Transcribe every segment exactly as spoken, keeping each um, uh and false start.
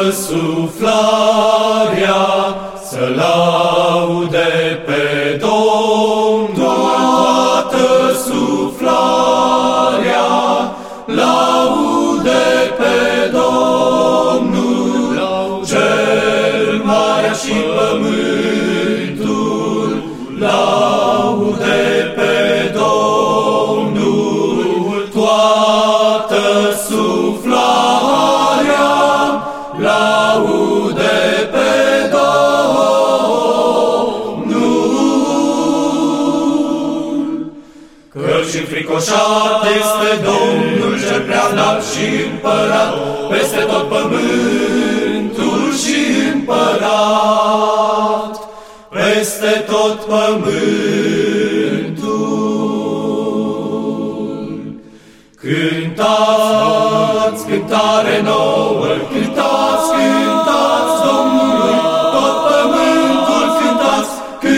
suflarea să laude pe Domnul, toată suflarea laude pe Domnul, cel mare și pământul laude pe Domnul, toată suflarea laude pe Domnul. Căci înfricoșat este Domnul cel preanalt și împărat peste tot pământul și împărat peste tot pământul. Cântați cântare nouă, cântați, cântați Domnului, tot pământul cântați,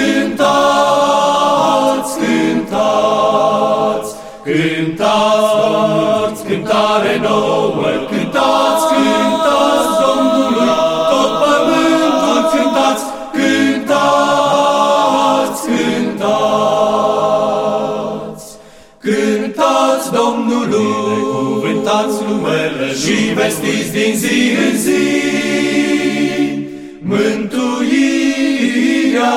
cântați, cântați, cântați, cântare nouă, cântați, cântați Domnului, tot pământul cântați, cântați, cântați, cântați Domnului, cuvântați numele și vestiți din zi în zi mântuirea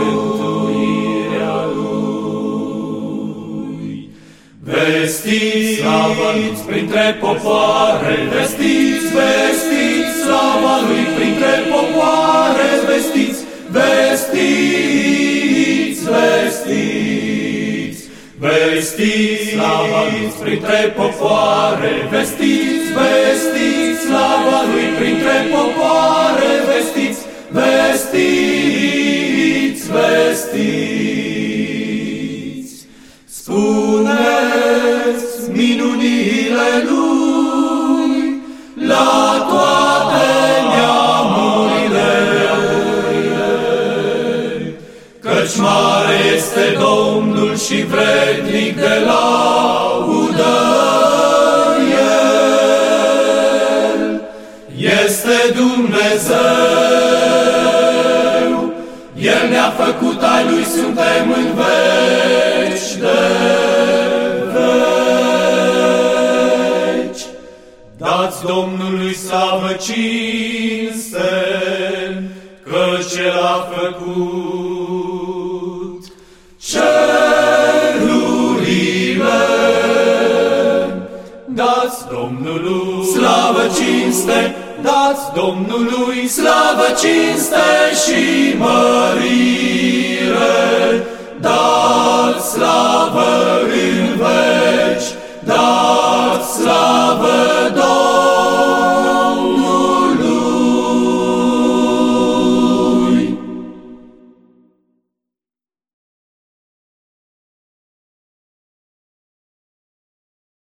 Lui. Vestiți, slava-Lui printre popoare, vestiți, vestiți, slava Lui printre popoare, vestiți, vestiți, vestiți, vestiți, slava-Lui printre popoare, vestiți, vestiți, slava Lui printre popoare, vestiți, vestiți, vestiți. Spuneți minunile Lui la toate neamurile, căci mare este Domnul și vrednic de laudă El. Este Dumnezeu, El ne-a făcut, ai Lui suntem în veci de veci. Dați Domnului slavă cinste, căci El a făcut cerurile. Dați Domnului slavă cinste, dați Domnului slavă cinste și mărie.